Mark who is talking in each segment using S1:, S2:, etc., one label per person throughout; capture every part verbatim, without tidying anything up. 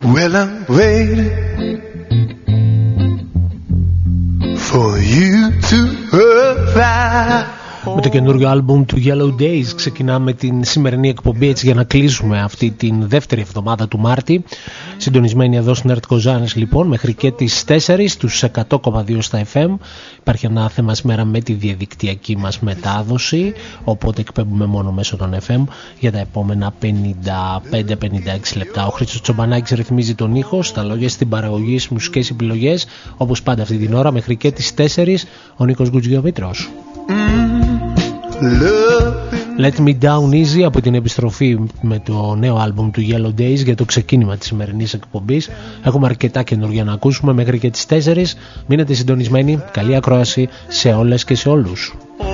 S1: Well, I'm waiting for you to arrive.
S2: Με το καινούριο άλμπουμ του Yellow Days ξεκινάμε την σημερινή εκπομπή, έτσι για να κλείσουμε αυτή την δεύτερη εβδομάδα του Μάρτη. Συντονισμένοι εδώ στην Art Kozanes λοιπόν μέχρι και τις τέσσερις τους εκατό κόμμα δύο στα εφ εμ. Υπάρχει ένα θέμα σήμερα με τη διαδικτυακή μας μετάδοση, οπότε εκπέμπουμε μόνο μέσω των εφ εμ για τα επόμενα πενήντα πέντε πενήντα έξι λεπτά. Ο Χρήστος Τσομπανάκης ρυθμίζει τον ήχο, στα λόγια, στην παραγωγή, στις μουσικές επιλογές, όπως πάντα αυτή την ώρα μέχρι και τις τέσσερις ο Νίκος Γκουτζιομήτρος. Let Me Down Easy από την επιστροφή με το νέο άλμπουμ του Yellow Days για το ξεκίνημα της σημερινής εκπομπής. Έχουμε αρκετά καινούργια να ακούσουμε μέχρι και τις τέσσερις. Μείνετε συντονισμένοι, καλή ακρόαση σε όλες και σε όλους.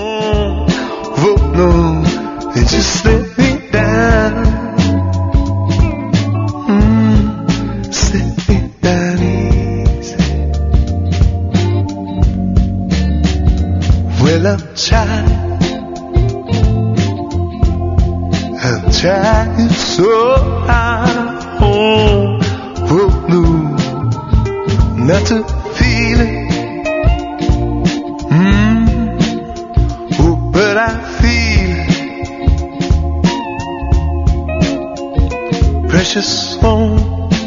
S1: Well, I'm trying, I'm trying so hard, oh, oh, no, not to feel it, mm, oh, but I feel it, precious home,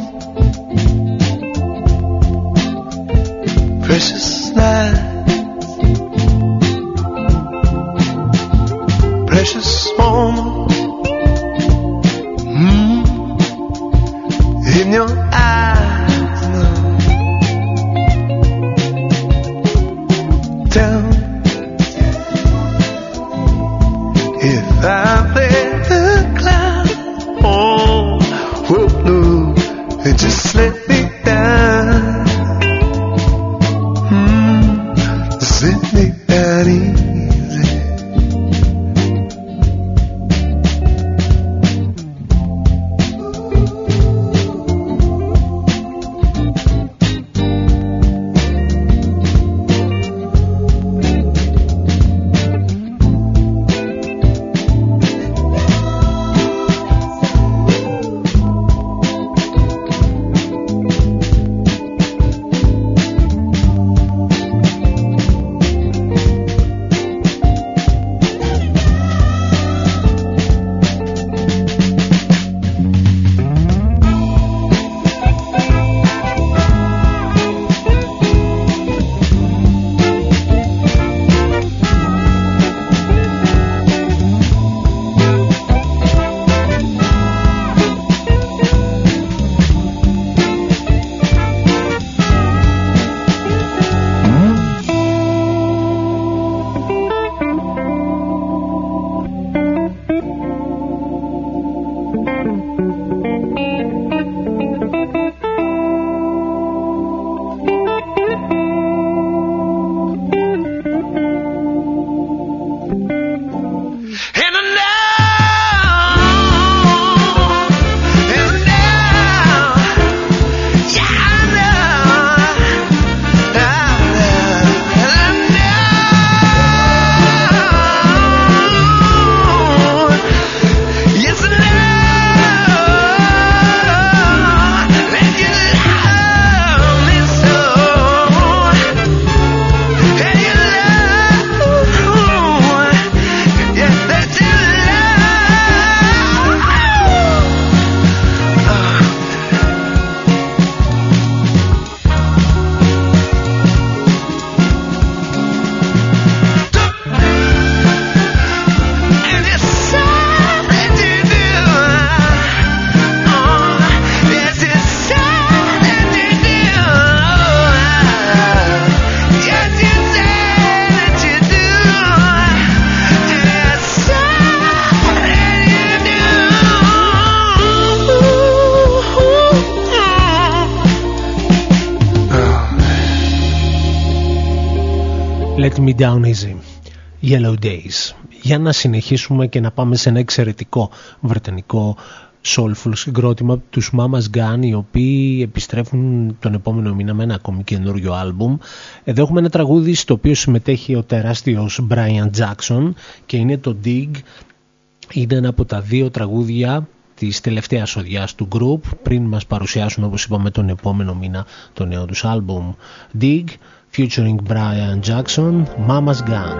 S1: precious night. Precious moment, mm, in your eyes now. Tell me if I'm the cloud. Oh, oh no, and just let me down. Mm, let me down easy.
S2: Let Me Down Easy, Yellow Days. Για να συνεχίσουμε και να πάμε σε ένα εξαιρετικό βρετανικό soulful συγκρότημα, τους Mama's Gun, οι οποίοι επιστρέφουν τον επόμενο μήνα με ένα ακόμη καινούριο άλμπουμ. Εδώ έχουμε ένα τραγούδι στο οποίο συμμετέχει ο τεράστιος Brian Jackson και είναι το Dig. Είναι ένα από τα δύο τραγούδια της τελευταίας οδιάς του group πριν μας παρουσιάσουν, όπως είπαμε, τον επόμενο μήνα το νέο τους άλμπουμ Dig, featuring Brian Jackson, Mama's Gun.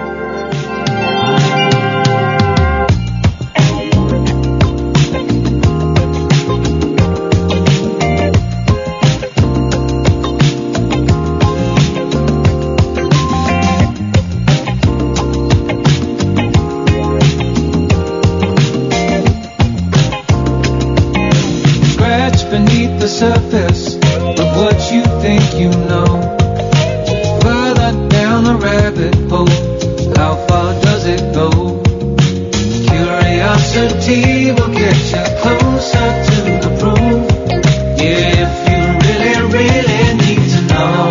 S3: Surface of what you think you know. Further down the rabbit hole, how far does it go? Curiosity will get you closer to the proof. Yeah, if you really, really need to know.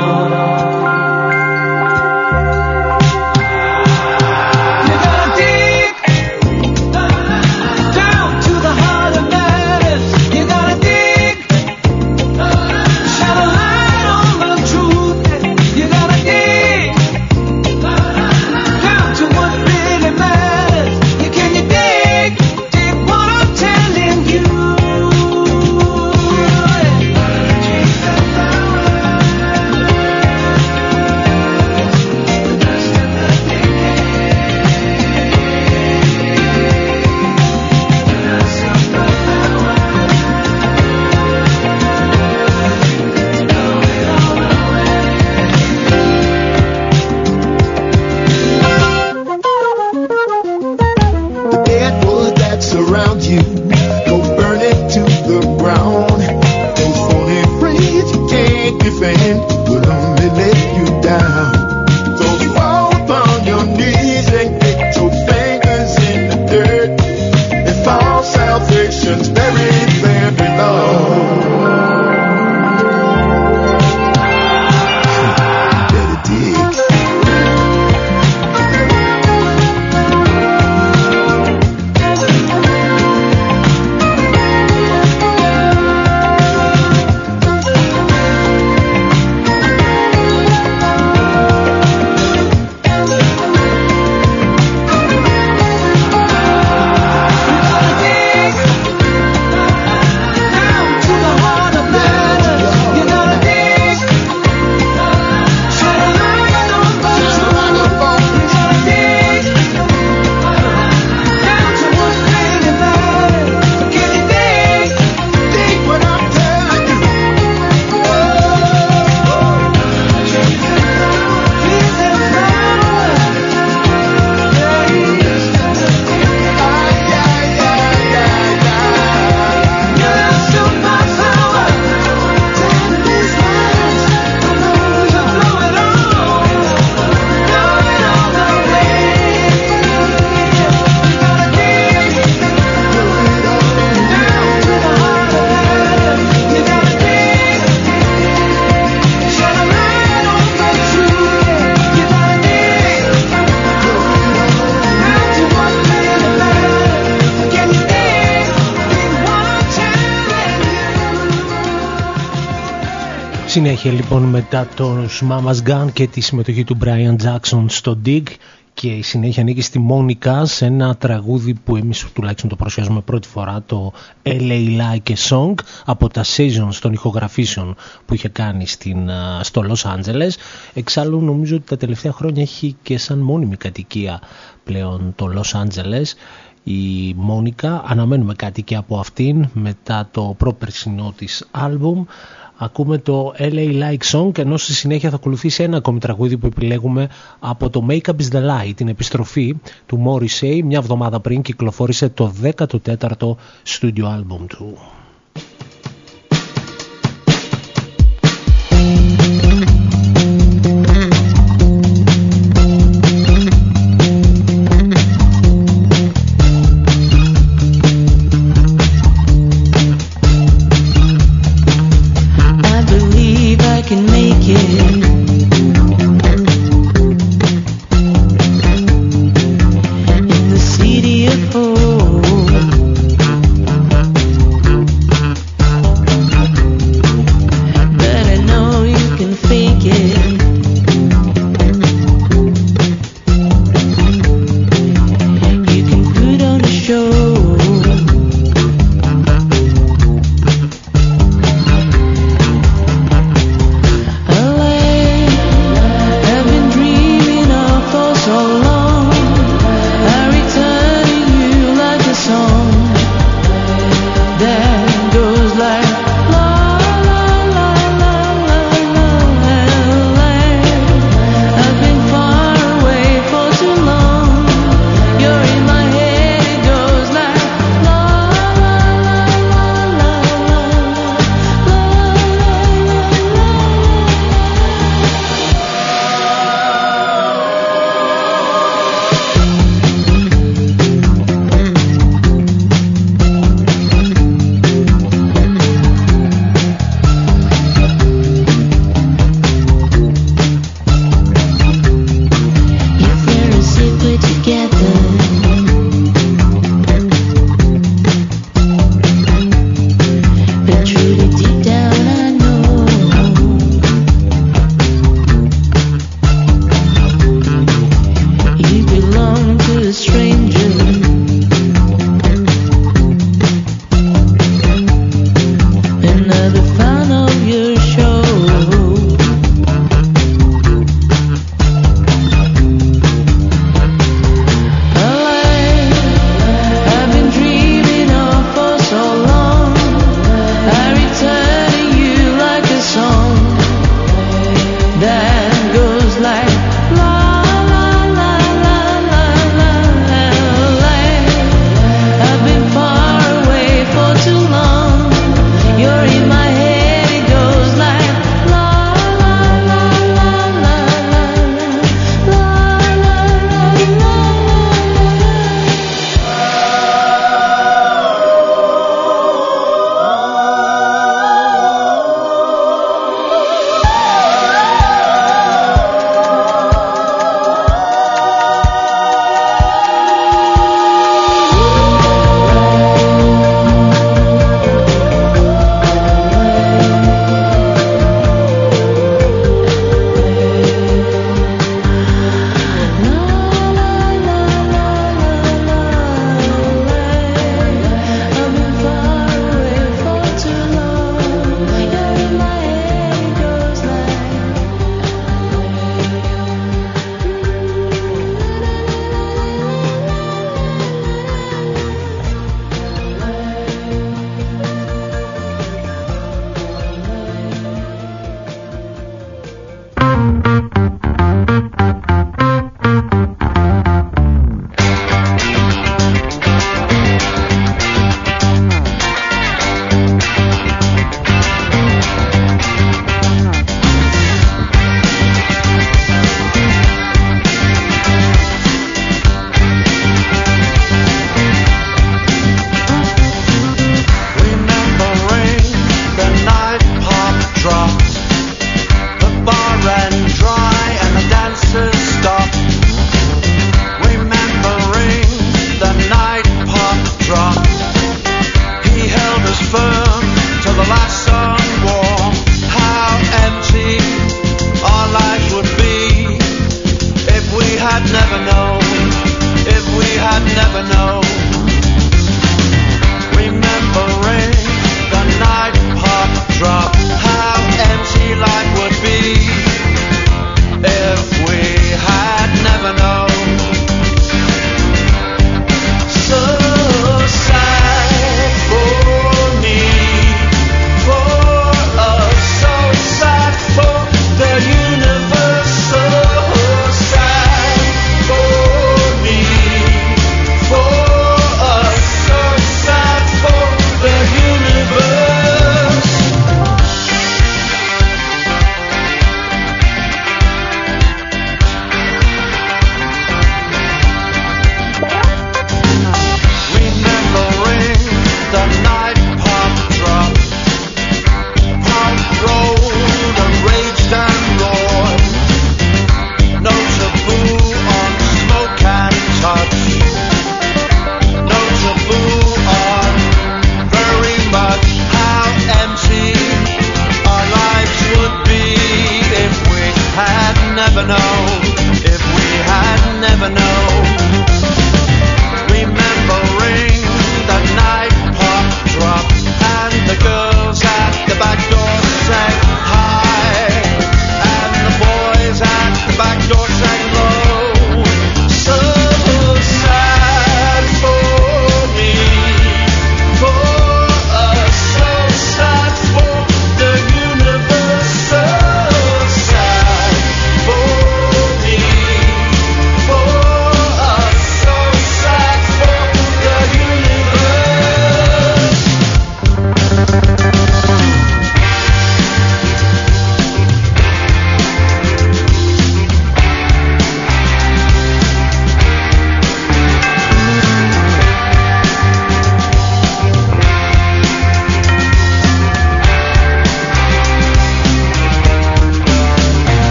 S2: Συνέχεια λοιπόν μετά τους Mama's Gun και τη συμμετοχή του Brian Jackson στο Dig, και η συνέχεια ανήκει στη Monica σε ένα τραγούδι που εμείς τουλάχιστον το παρουσιάζουμε πρώτη φορά, το ελ έι Like a Song, από τα Seasons των ηχογραφήσεων που είχε κάνει στην, στο Los Angeles. Εξάλλου νομίζω ότι τα τελευταία χρόνια έχει και σαν μόνιμη κατοικία πλέον το Los Angeles η Monica. Αναμένουμε κάτι και από αυτήν μετά το προπερσινό της άλμπουμ. Ακούμε το ελ έι Like Song, ενώ στη συνέχεια θα ακολουθήσει ένα ακόμη τραγούδι που επιλέγουμε από το Make Up Is The Lie, την επιστροφή του Morrissey. Μια εβδομάδα πριν κυκλοφόρησε το δέκατο τέταρτο studio album του.
S4: In the city of hope,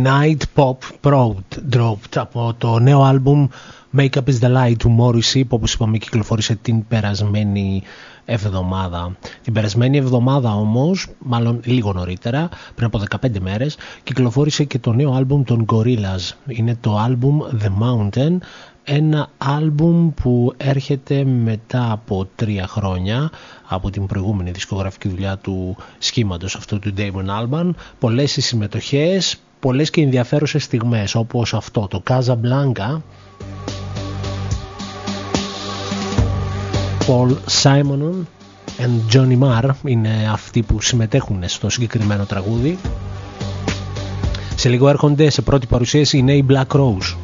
S2: Night Pop Dropped από το νέο άλμπουμ Make Up Is The Lie του Morrissey, που όπως είπαμε κυκλοφόρησε την περασμένη εβδομάδα. Την περασμένη εβδομάδα όμως, μάλλον λίγο νωρίτερα, πριν από δεκαπέντε μέρες, κυκλοφόρησε και το νέο άλμπουμ των Gorillaz. Είναι το άλμπουμ The Mountain, ένα άλμπουμ που έρχεται μετά από τρία χρόνια από την προηγούμενη δισκογραφική δουλειά του σχήματος αυτού του Damon Albarn. Πολλές συμμετοχές, πολλές και ενδιαφέρουσες στιγμές, όπως αυτό το Casablanca. Paul Simonon and Johnny Marr είναι αυτοί που συμμετέχουν στο συγκεκριμένο τραγούδι. Σε λίγο έρχονται σε πρώτη παρουσίαση οι νέοι Black Rose.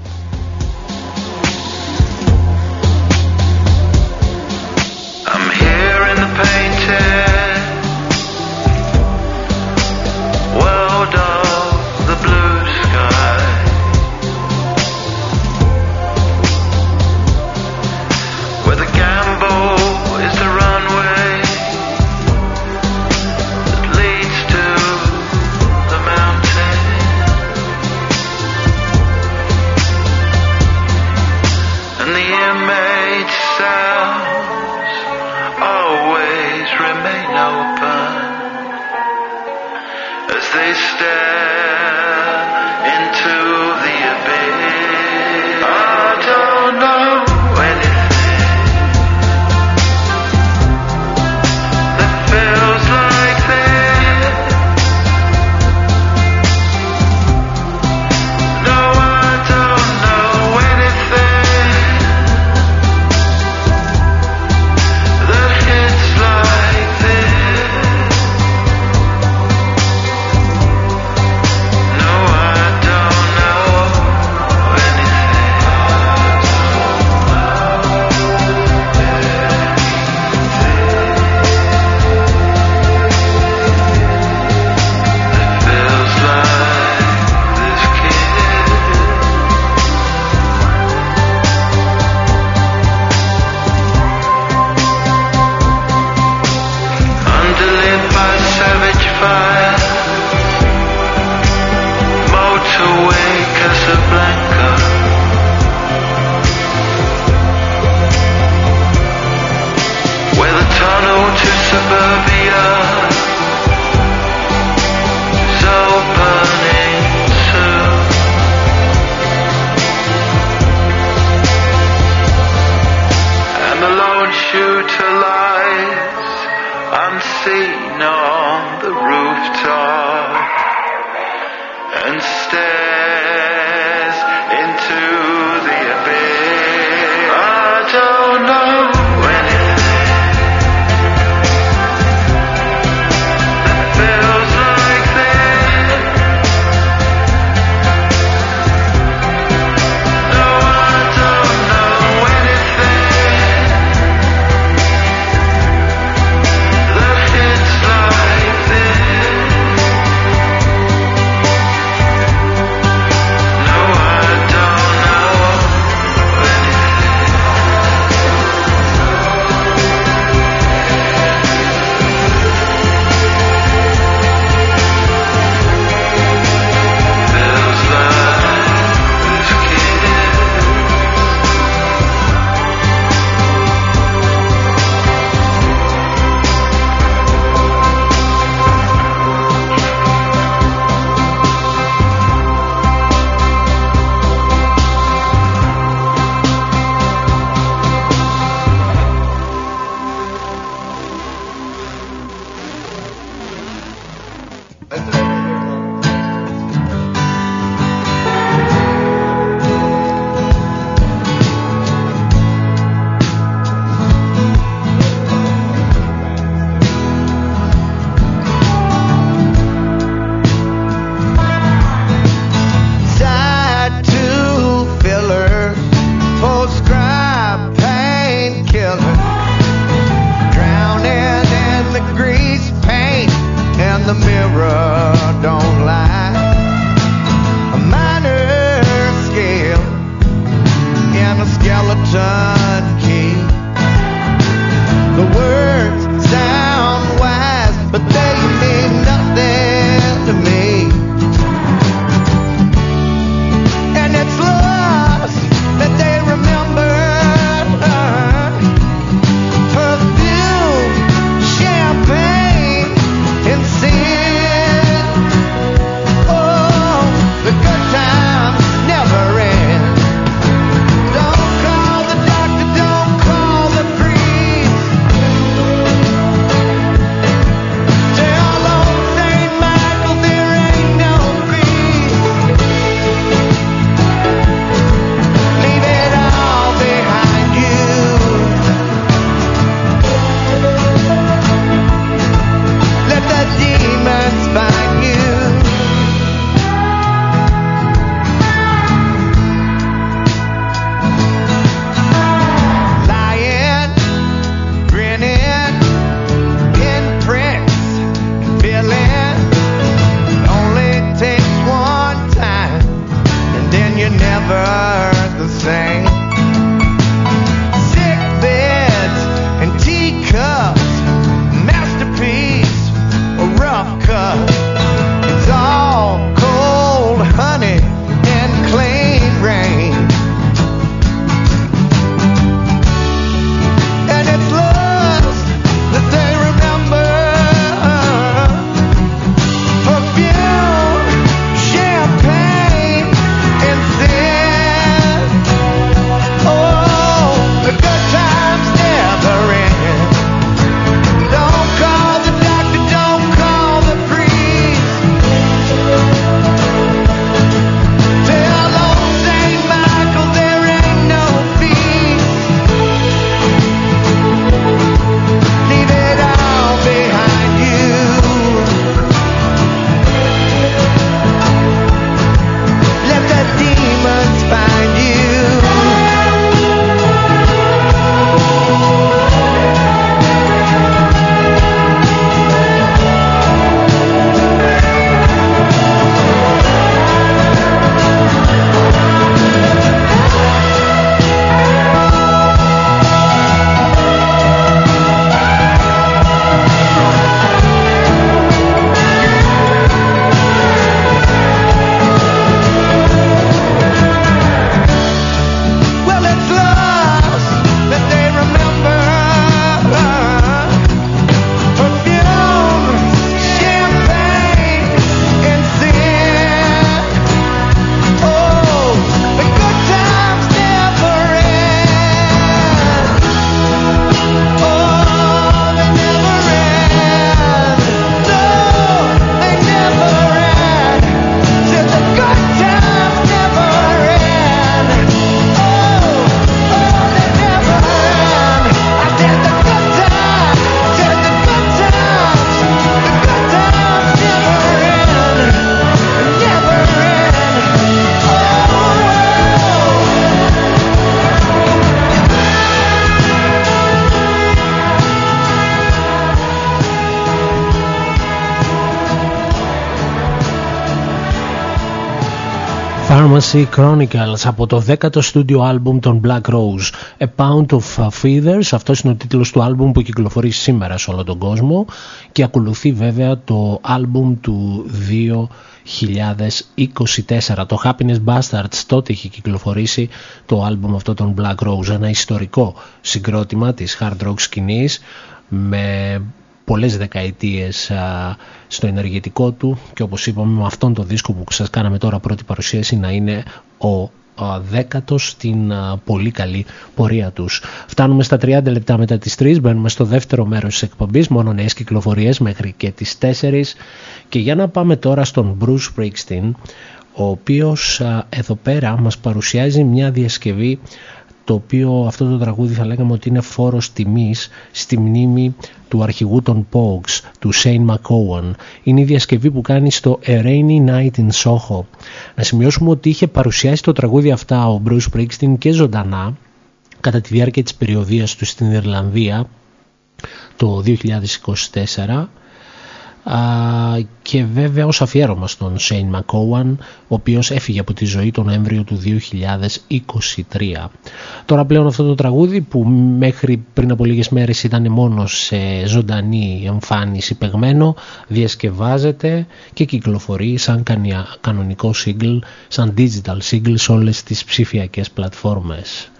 S2: Fantasy Chronicles από το δέκατο στούντιο άλμπουμ των Black Rose, A Pound of Feathers. Αυτός είναι ο τίτλος του άλμπουμ που κυκλοφορεί σήμερα σε όλο τον κόσμο και ακολουθεί βέβαια το άλμπουμ του δύο χιλιάδες είκοσι τέσσερα, το Happiness Bastards. Τότε είχε κυκλοφορήσει το άλμπουμ αυτό των Black Rose, ένα ιστορικό συγκρότημα της hard rock σκηνής με πολλές δεκαετίες α, στο ενεργητικό του, και όπως είπαμε με αυτόν τον δίσκο που σας κάναμε τώρα πρώτη παρουσίαση να είναι ο α, δέκατος στην α, πολύ καλή πορεία τους. Φτάνουμε στα τριάντα λεπτά μετά τις τρεις, μπαίνουμε στο δεύτερο μέρος της εκπομπής, μόνο νέες κυκλοφορίες μέχρι και τις τέσσερις, και για να πάμε τώρα στον Bruce Springsteen, ο οποίος α, εδώ πέρα μας παρουσιάζει μια διασκευή, το οποίο αυτό το τραγούδι θα λέγαμε ότι είναι φόρος τιμής στη μνήμη του αρχηγού των Pogues, του Shane McGowan. Είναι η διασκευή που κάνει στο A Rainy Night in Soho. Να σημειώσουμε ότι είχε παρουσιάσει το τραγούδι αυτά ο Bruce Springsteen και ζωντανά κατά τη διάρκεια της περιοδίας του στην Ιρλανδία το δύο χιλιάδες είκοσι τέσσερα, Uh, και βέβαια ως αφιέρωμα στον Shane McGowan, ο οποίος έφυγε από τη ζωή τον Νοέμβριο του δύο χιλιάδες είκοσι τρία. Τώρα πλέον αυτό το τραγούδι, που μέχρι πριν από λίγες μέρες ήταν μόνο σε ζωντανή εμφάνιση παιγμένο, διασκευάζεται και κυκλοφορεί σαν κανονικό single, σαν digital single σε όλες τις ψηφιακές πλατφόρμες.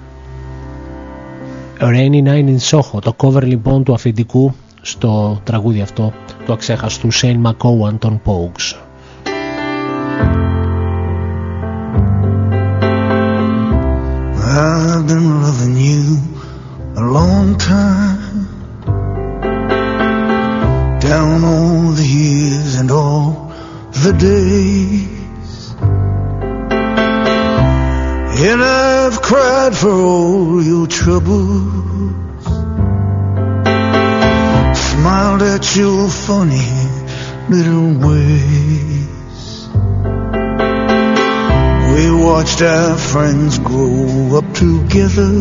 S2: A Rainy Night in Soho, το cover λοιπόν του αφεντικού στο τραγούδι αυτό του αξέχαστου Shane McGowan των Pogues.
S1: I've been loving you a long time, down all the years and all the days, and I've cried for all your troubles, smiled at your funny little ways. We watched our friends grow up together,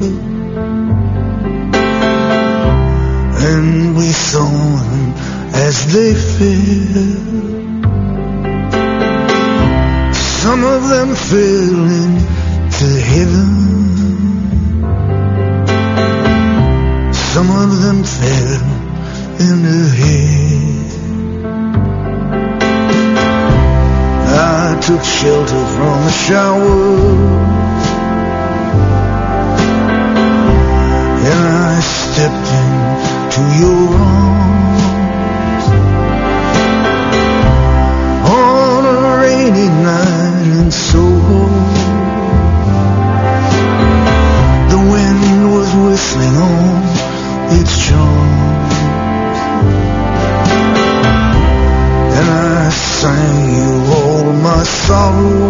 S1: and we saw them as they fell. Some of them fell into heaven, some of them fell in the head. I took shelter from the shower, and I stepped into your arms on a rainy night in Soho. The wind was whistling on its charms, and I sang you all my sorrow.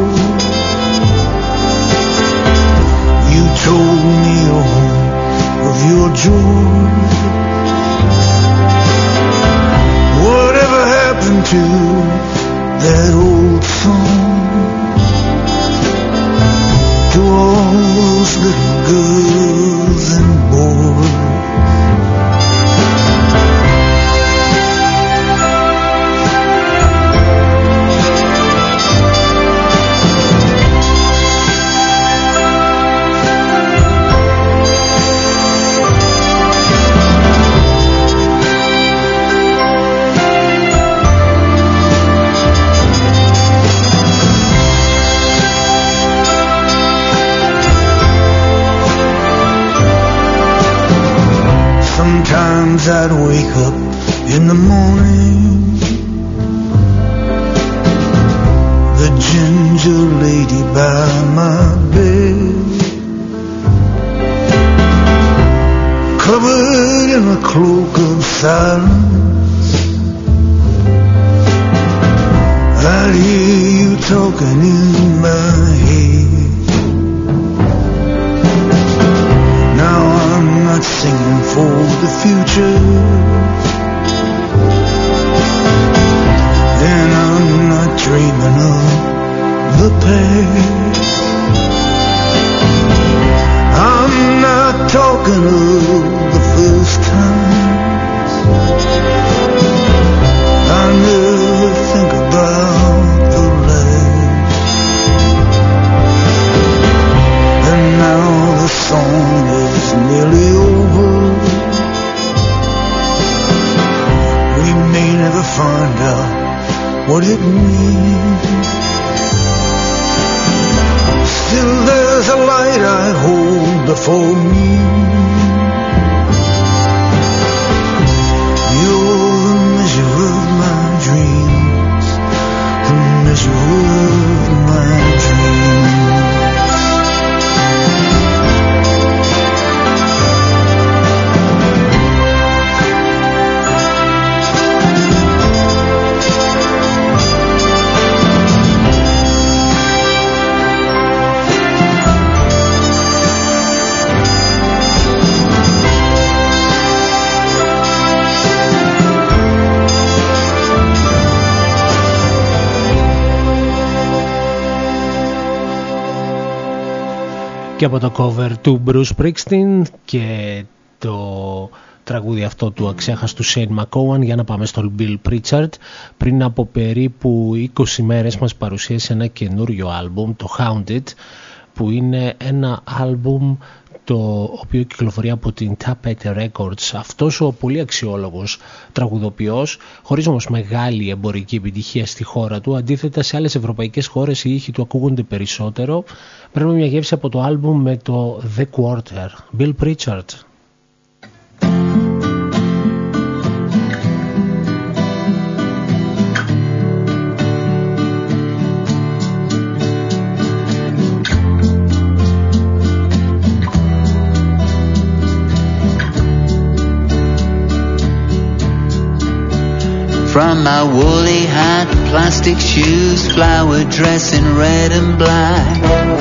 S1: You told me all of your joy. Whatever happened to that old song, to all those little girls and boys? Sometimes I'd wake up in the morning, the ginger lady by my bed, covered in a cloak of silence. I'd hear you talking in my head. Now I'm not singing for the future, and I'm not dreaming of the past. I'm not talking of the first times. I never think about the last.
S2: και από το cover του Bruce Springsteen και το τραγούδι αυτό του αξέχαστου Shane McGowan. Για να πάμε στον Bill Pritchard. Πριν από περίπου είκοσι μέρες μας παρουσίασε ένα καινούριο άλμπουμ, το Hounded, που είναι ένα άλμπουμ το οποίο κυκλοφορεί από την Tapete Records. Αυτός ο πολύ αξιόλογος τραγουδοποιός, χωρίς όμως μεγάλη εμπορική επιτυχία στη χώρα του, αντίθετα σε άλλες ευρωπαϊκές χώρες οι ήχοι του ακούγονται περισσότερο. Παίρνουμε μια γεύση από το άλμπουμ με το The Quarter. Bill Pritchard.
S4: From my woolly hat, plastic shoes, flower dress in red and black.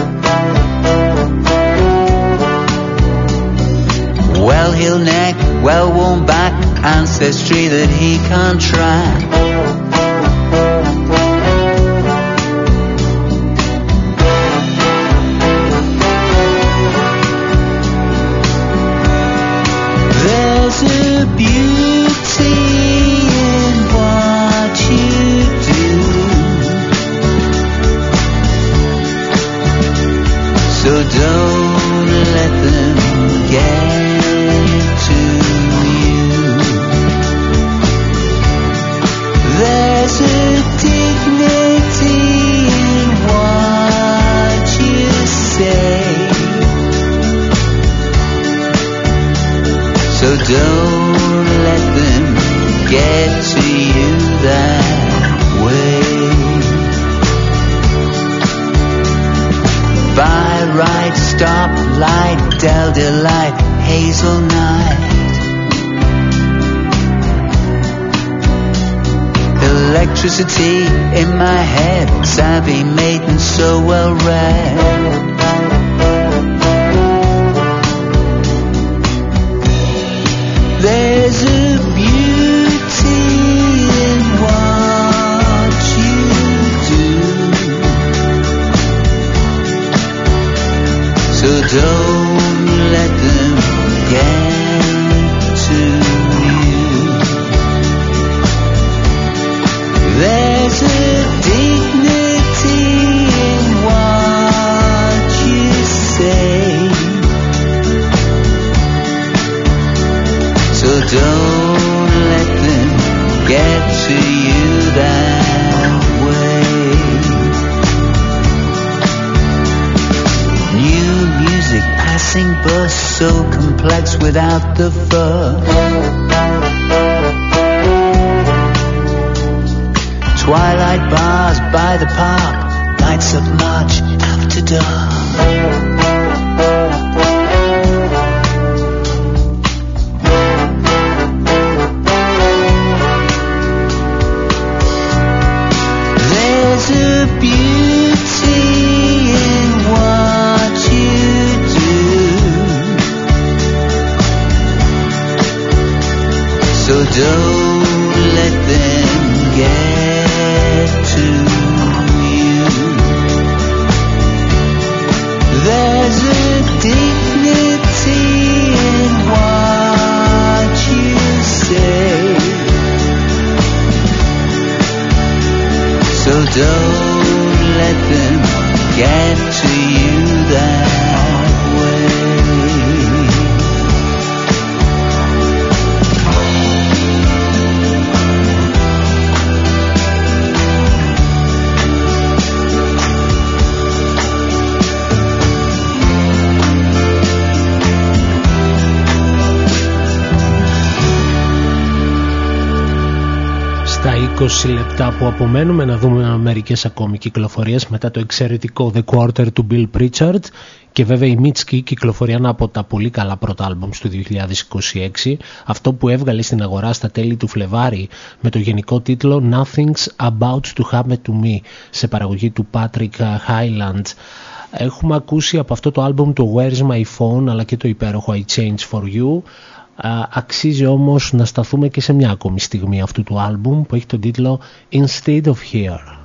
S4: Well-heeled neck, well-worn back, ancestry that he can't track. There's a beauty in what you do, so don't let them get to you. There's a dignity in what you say, so don't let them get to you that way. By right, stop, light, Del Delight, hazel night. Electricity in my head, savvy maiden so well read. There's a beauty in what you do, so don't let them get to you. There's a dignity in what you say, so don't let them get to you that way. New music, passing bus, so complex without the fuss. Twilight bars by the park, nights of March after dark. There's a beauty in what you do, so don't let them get to you. There's a dignity in what you say, so don't let them get to you that way.
S2: είκοσι λεπτά που απομένουμε να δούμε μερικές ακόμη κυκλοφορίες μετά το εξαιρετικό The Quarter του Bill Pritchard και βέβαια η Mitski κυκλοφορεί ένα από τα πολύ καλά πρώτα άλμπουμ του δύο χιλιάδες είκοσι έξι, αυτό που έβγαλε στην αγορά στα τέλη του Φλεβάρι με το γενικό τίτλο Nothing's About to Happen to Me, σε παραγωγή του Patrick Hyland. Έχουμε ακούσει από αυτό το άλμπουμ το Where's My Phone αλλά και το υπέροχο I Change For You. Uh, αξίζει όμως να σταθούμε και σε μια ακόμη στιγμή αυτού του άλμπουμ που έχει τον τίτλο Instead of Here.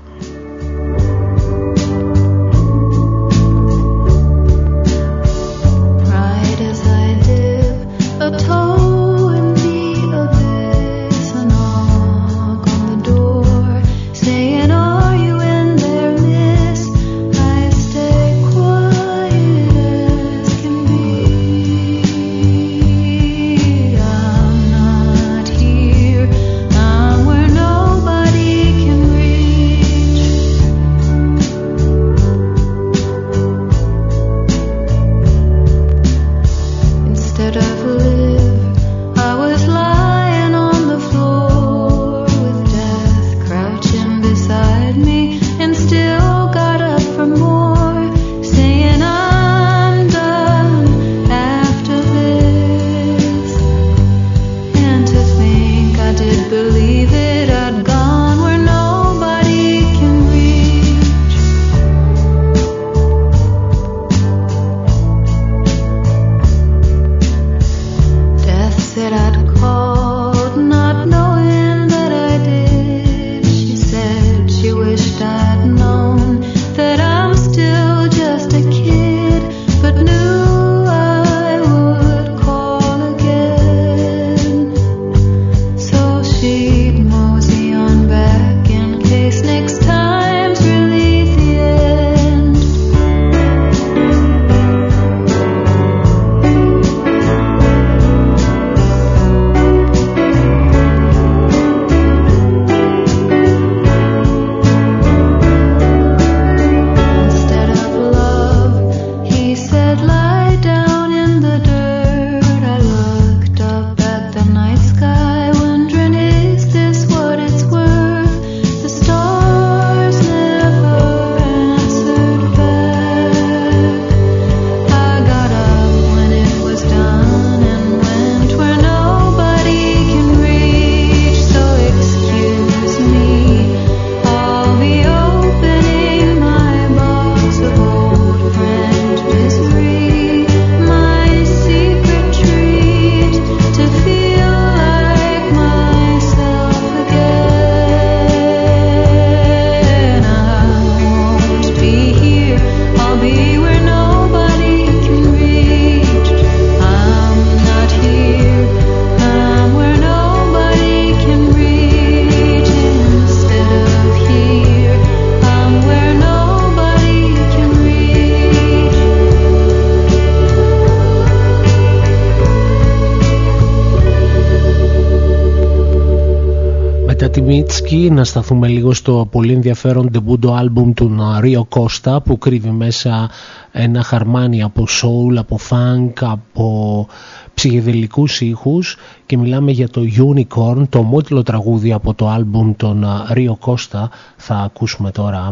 S2: Mitski, να σταθούμε λίγο στο πολύ ενδιαφέρον ντεμπούντο άλμπουμ του Rio Costa, που κρύβει μέσα ένα χαρμάνι από soul, από funk, από ψυχεδελικούς ήχους, και μιλάμε για το Unicorn, το ομότιλο τραγούδι από το άλμπουμ των Rio Costa. Θα ακούσουμε τώρα.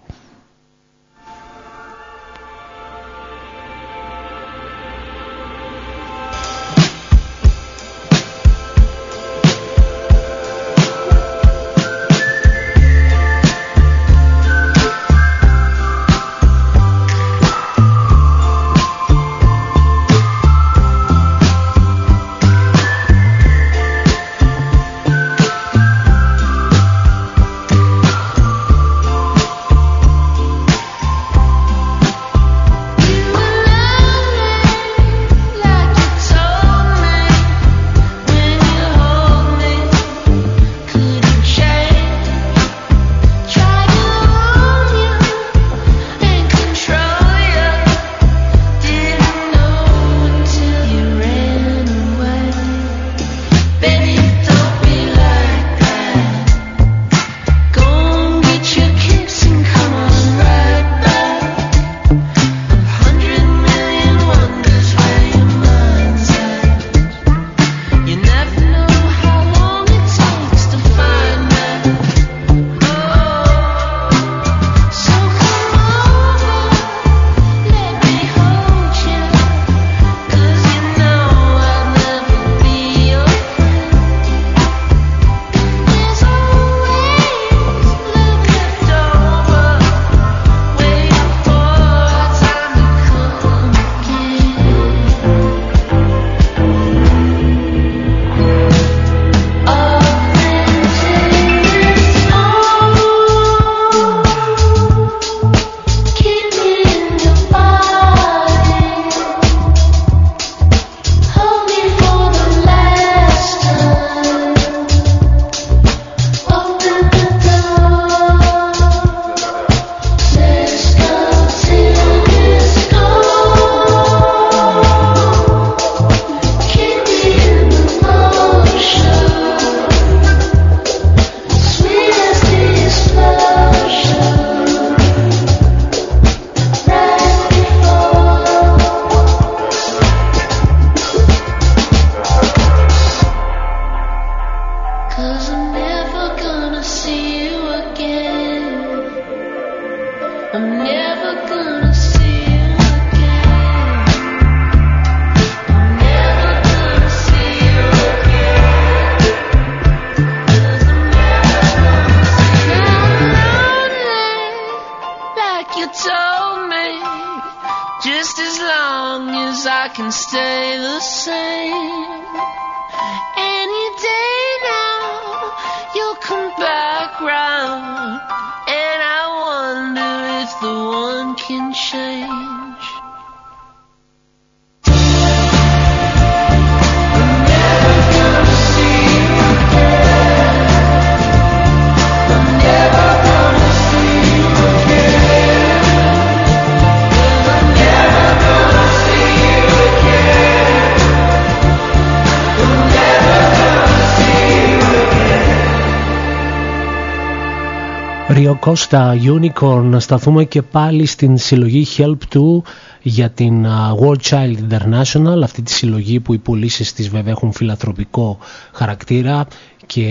S2: Rio Costa, Unicorn. Να σταθούμε και πάλι στην συλλογή Help two για την World Child International, αυτή τη συλλογή που οι πωλήσεις της βέβαια έχουν φιλανθρωπικό χαρακτήρα και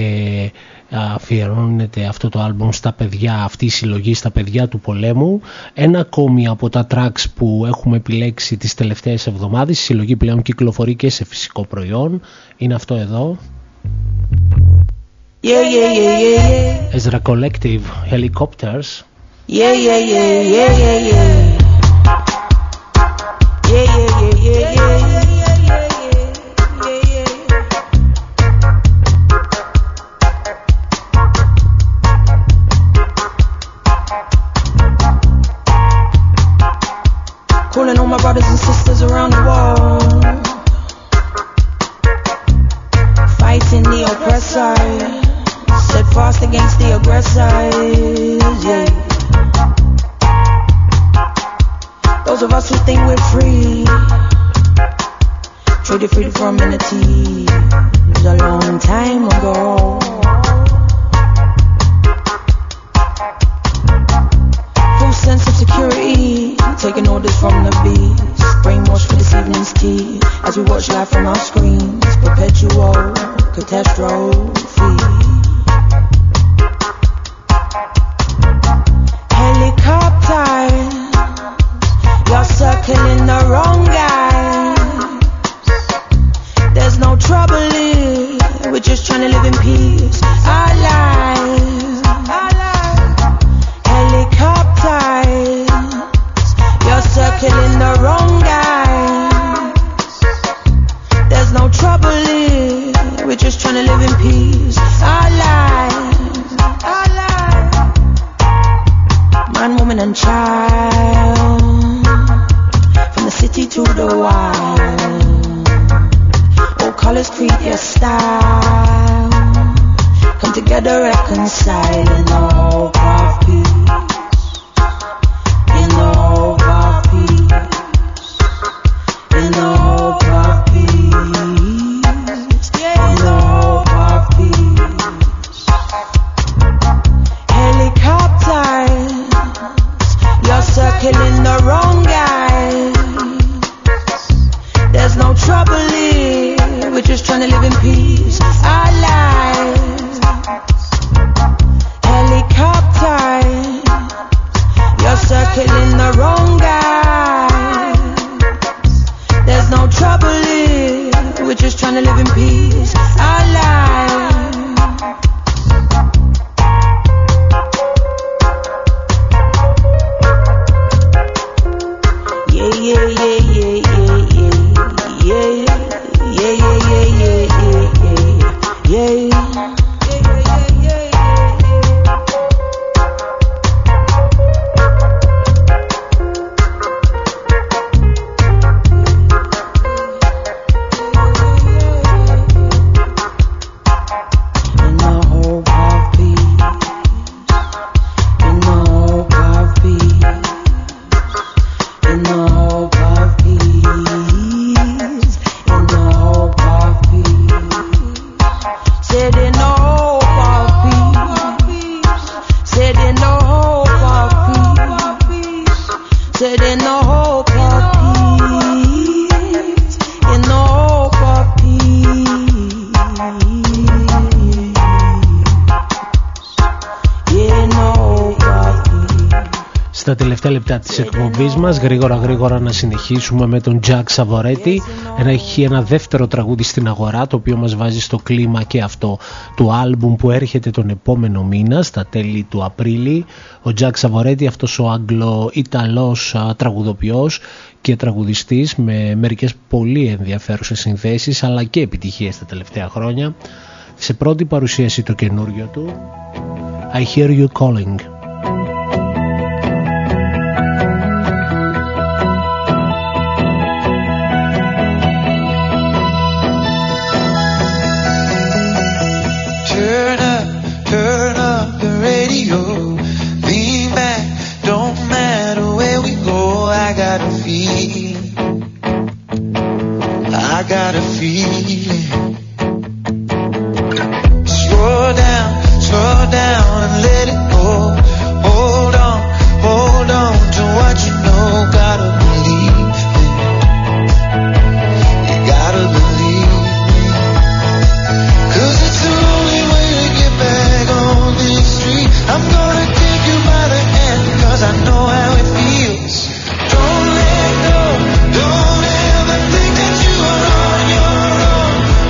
S2: αφιερώνεται αυτό το άλμπομ στα παιδιά, αυτή η συλλογή στα παιδιά του πολέμου. Ένα ακόμη από τα tracks που έχουμε επιλέξει τις τελευταίες εβδομάδες, η συλλογή πλέον κυκλοφορεί και σε φυσικό προϊόν, είναι αυτό εδώ.
S5: Yeah, yeah, yeah, yeah, yeah.
S2: Ezra Collective, Helicopters.
S5: Yeah, yeah, yeah, yeah, yeah, yeah. Yeah, yeah, yeah, yeah, yeah, yeah, yeah, yeah, yeah, yeah. Calling all my brothers and sisters around the world, fighting the oppressor, set fast against the aggressors, yeah. Those of us who think we're free, traded freedom for amenity, it was a long time ago. Mercury, taking orders from the beast. Brainwashed for this evening's tea, as we watch life from our screens. Perpetual catastrophe. Helicopters, you're circling the wrong guys. There's no trouble here, we're just trying to live in peace. Our lives, helicopters, you're circling the wrong guys. There's no trouble here, we're just trying to live in peace. Our lives, our lives, man, woman and child, from the city to the wild. All colors create your style. Come together, reconcile in the hope of peace. In the hope of peace. In the hope of peace. In the hope of peace. Helicopters, you're circling the wrong guys. There's no trouble here, we're just trying to live in peace. Our lives, helicopters, you're circling the wrong guys. There's no trouble here, we're just trying to live in peace. Our lives. Yeah, yeah, yeah, yeah, yeah, yeah, yeah, yeah, yeah, yeah, yeah, yeah, yeah.
S2: Στα τελευταία λεπτά της εκπομπής μας, γρήγορα γρήγορα να συνεχίσουμε με τον Jack Savoretti. Έχει ένα δεύτερο τραγούδι στην αγορά, το οποίο μας βάζει στο κλίμα και αυτό του άλμπουμ που έρχεται τον επόμενο μήνα, στα τέλη του Απρίλη. Ο Jack Savoretti, αυτός ο Άγγλο-Ιταλός τραγουδοποιός και τραγουδιστής με μερικές πολύ ενδιαφέρουσες συνθέσεις αλλά και επιτυχίες τα τελευταία χρόνια. Σε πρώτη παρουσίαση το καινούριο του, I Hear You Calling.
S6: I got a feeling. Slow down, slow down and let it go. Hold on, hold on to what you know. Gotta believe me. You gotta believe me. 'Cause it's the only way to get back on this street. I'm gonna take you by the hand 'cause I know how it feels. Don't let go, don't ever think that you are on your own.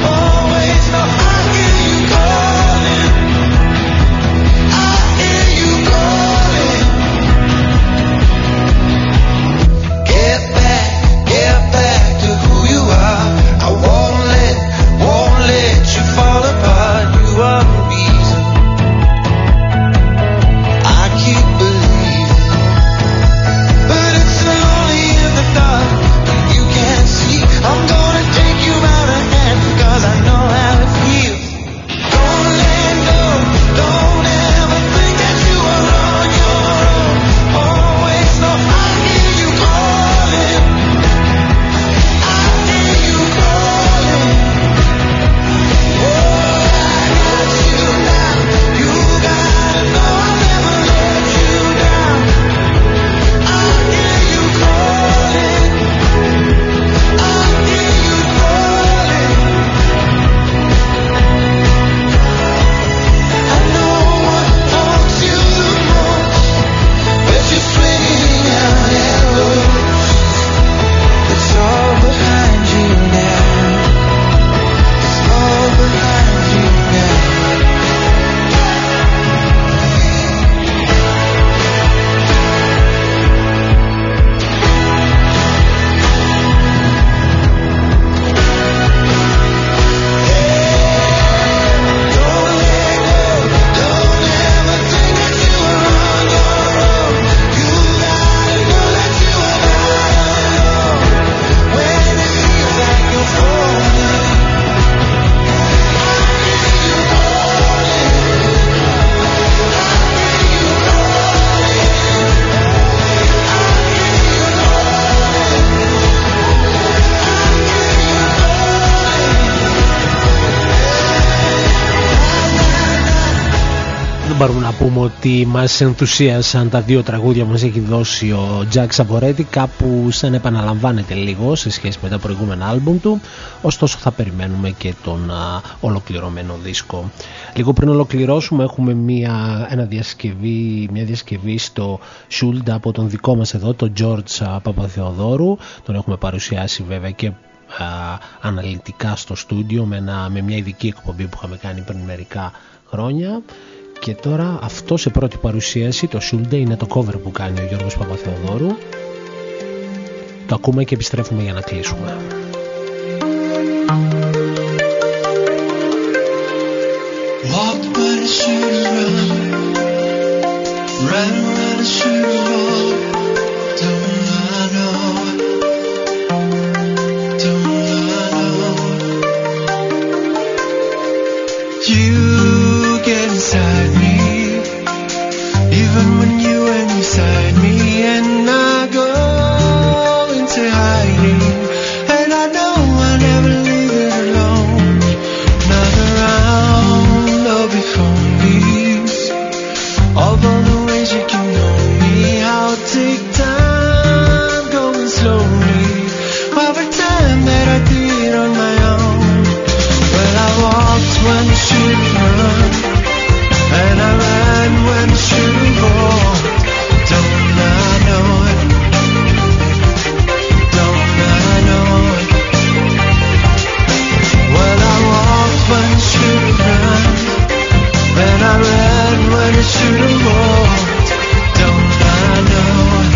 S2: πούμε ότι μας ενθουσίασαν τα δύο τραγούδια που μας έχει δώσει ο Jack Savoretti, κάπου σαν επαναλαμβάνεται λίγο σε σχέση με τα προηγούμενα άλμπουμ του, ωστόσο θα περιμένουμε και τον α, ολοκληρωμένο δίσκο. Λίγο πριν ολοκληρώσουμε έχουμε μια, ένα διασκευή, μια διασκευή στο Schuld από τον δικό μας εδώ, τον George Παπαθεοδόρου. Τον έχουμε παρουσιάσει βέβαια και α, αναλυτικά στο στούντιο με, ένα, με μια ειδική εκπομπή που είχαμε κάνει πριν μερικά χρόνια. Και τώρα αυτό σε πρώτη παρουσίαση, το Schulde, είναι το cover που κάνει ο Γιώργος Παπαθεοδόρου. Το ακούμε και επιστρέφουμε για να κλείσουμε.
S6: Walk but I should run, run but I should walk. Don't I know, don't I know. You get inside me, even when you inside me, and I go into hiding, and I know I never leave it alone. Not around or before me, although the ways you can know me, I'll take time going slowly, every time that I did on my own. Well, I walked when I should run, and I ran when I should have walked. Don't I know it? Don't I know it? Well, I walked when I should have run, and I ran when I should have walked. Don't I know it?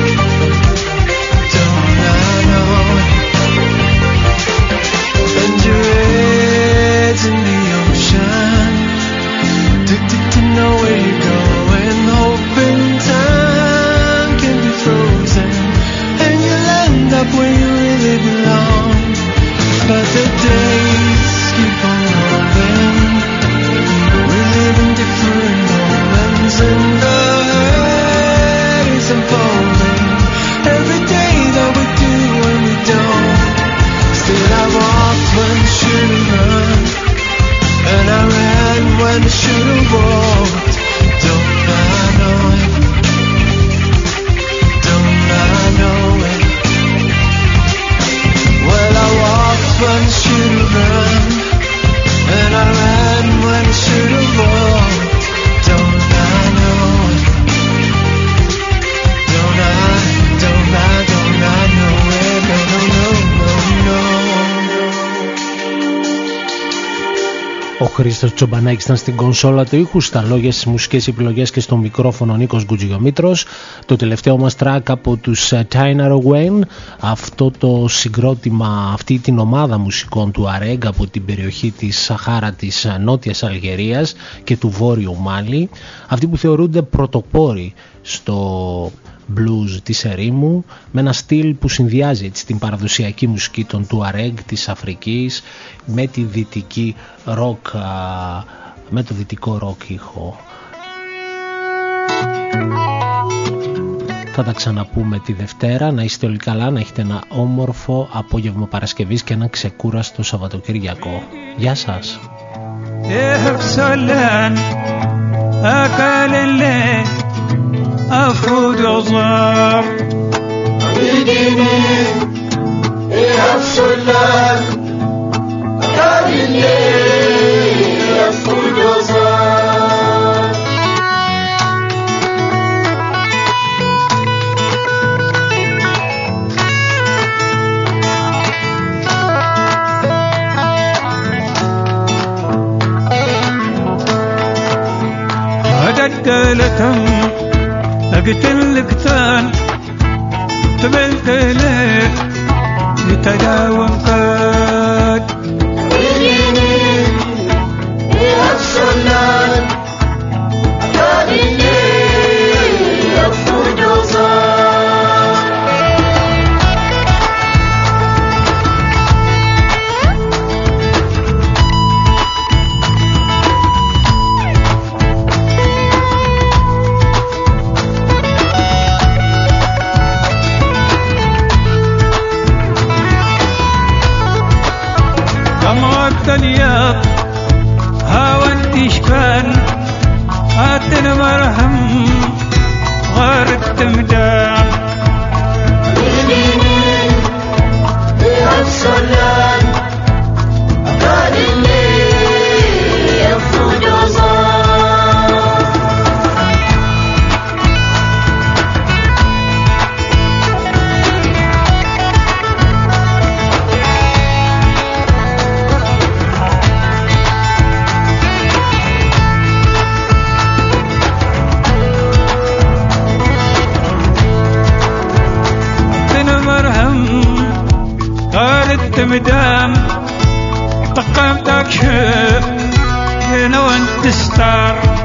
S6: Don't I know it? And your head's in the ocean, addicted to know where you're going, hoping time can be frozen, and you'll end up where you really belong. But the days keep on rolling, we live in different moments, and the hurt is unfolding every day that we do and we don't. Still I walked when I should have run, and I ran when I should have walked. Don't I know it? Don't I know it? Well, I walked when I should have run, and I ran when I should have walked. Don't I know it? Don't I, don't I, don't I know it? No, no, no, no, no.
S2: Ο Χρήστος Τσομπανάκης ήταν στην κονσόλα του ήχου, στα λόγια, στις μουσικές επιλογές και στο μικρόφωνο Νίκος Γκουτζιομήτρος. Το τελευταίο μας track από τους Tyner Wayne, αυτό το συγκρότημα, αυτή την ομάδα μουσικών του Αρέγ από την περιοχή της Σαχάρα της Νότιας Αλγερίας και του Βόρειου Μάλι, αυτοί που θεωρούνται πρωτοπόροι στο blues της ερήμου, με ένα στυλ που συνδυάζει έτσι την παραδοσιακή μουσική των Τουαρέγ της Αφρικής με τη δυτική ροκ, με το δυτικό ροκ ήχο. Θα τα ξαναπούμε τη Δευτέρα. Να είστε όλοι καλά, να έχετε ένα όμορφο απόγευμα Παρασκευής και ένα ξεκούραστο Σαββατοκύριακο. Γεια σας.
S7: أفرد عظام بديني أفشلان أكاديمي أفرد عظام هدد لتم أقتلك ثان تبلت لك يتداوم قد ويليني يا السلام أكاديمي يفرد وصار اليوم هاوانتش كان أنا مرهم غارت تمدام
S8: منين بأبصلان قال اللي يفوت وصار
S7: مدام طقمتك هنا وانت ستار